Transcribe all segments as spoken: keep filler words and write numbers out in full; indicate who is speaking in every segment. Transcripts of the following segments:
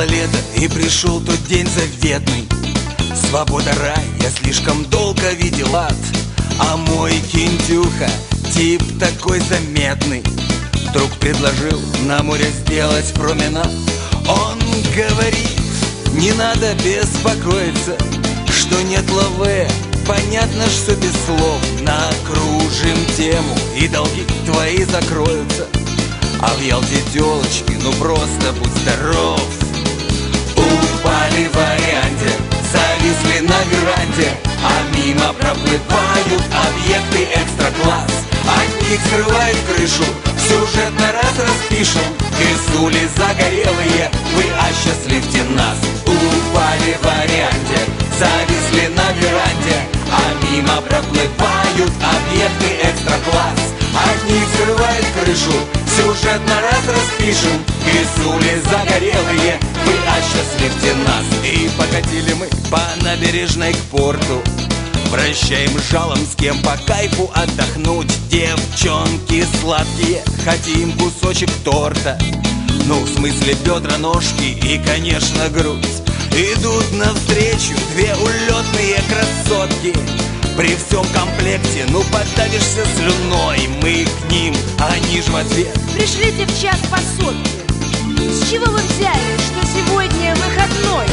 Speaker 1: Настало лето, и пришел тот день заветный. Свобода, рай, я слишком долго видел ад. А мой Кентюха, тип такой заметный, вдруг предложил на море сделать променад. Он говорит, не надо беспокоиться, что нет лаве. Понятно, что без слов накружим тему, и долги твои закроются. А в Ялте тёлочки, ну просто будь здоров. Упали в варианте, зависли на веранде, а мимо проплывают объекты экстра-класс. От них срывает крышу, сюжет на раз распишем. Кисули загорелые, вы осчастливьте нас. Упали в варианте, зависли на веранде, а мимо проплывают объекты экстра-класс. От них срывает крышу, сюжет на раз распишем. Кисули загорелые, вы осчастливьте нас. И покатили мы по набережной к порту, прощаем жалом, с кем по кайфу отдохнуть. Девчонки сладкие, хотим кусочек торта. Ну, в смысле бедра, ножки и, конечно, грудь. Идут навстречу две улетные красотки. При всем комплекте, ну подавишься слюной. Мы к ним, а они ж в ответ:
Speaker 2: пришлите в час по сотке. С чего вы взяли, что сегодня выходной?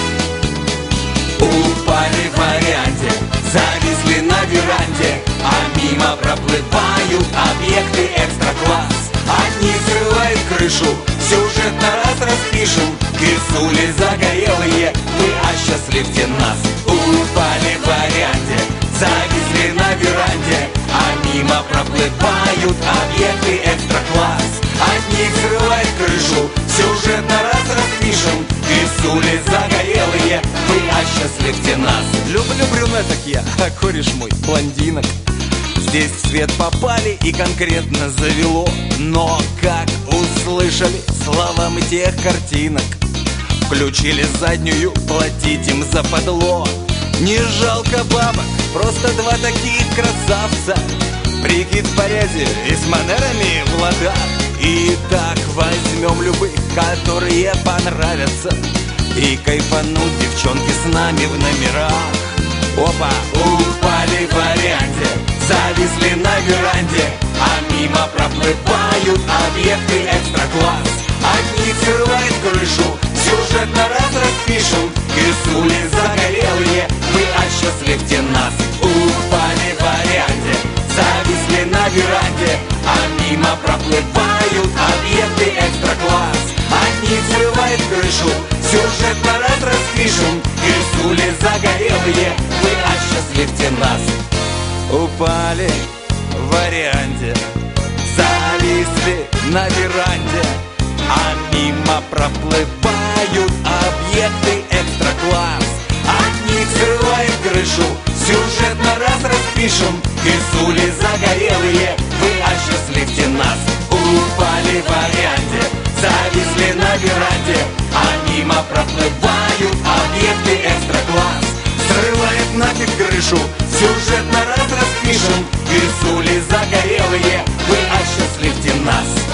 Speaker 1: Упали в варианте, зависли на веранде, а мимо проплывают объекты экстра-класс. Одни срывают крышу, сюжет на раз распишем. Кисули загорелые, вы осчастливьте нас. Упали в варианте, зависли на веранде, а мимо проплывают объекты экстра-класс. Одни срывают крышу, сюжет на раз распишем. Кисули загорелые, вы осчастливьте нас. Люблю брюнеток я, а кореш мой блондинок. Здесь в свет попали и конкретно завело. Но как услышали слова мы тех картинок, включили заднюю, платить им западло. Не жалко бабок, просто два таких красавца. Прикид в порядке и с манерами в ладах. И так возьмем любых, которые понравятся, и кайфанут девчонки с нами в номерах. Опа, упали в варианте, зависли на веранде, а мимо проплывают объекты экстра-класс. Одни срывает крышу, сюжет на раз распишем. Кисули загорелые, вы осчастливьте нас. Упали в варианте, зависли на веранде, а мимо проплывают объекты экстра-класс. Одни срывает крышу, сюжет на раз распишем. Кисули загорелые, вы осчастливьте нас. Упали в варианте, зависли на веранде, а мимо проплывают объекты экстра-класс. Одни срывает крышу, сюжет на раз распишем. Кисули загорелые, вы осчастливьте нас. Упали в варианте, зависли на веранде, а мимо проплывают объекты экстра-класс. Срывает нафиг крышу, сюжет на раз распишем. Кисули загорелые, вы осчастливьте нас.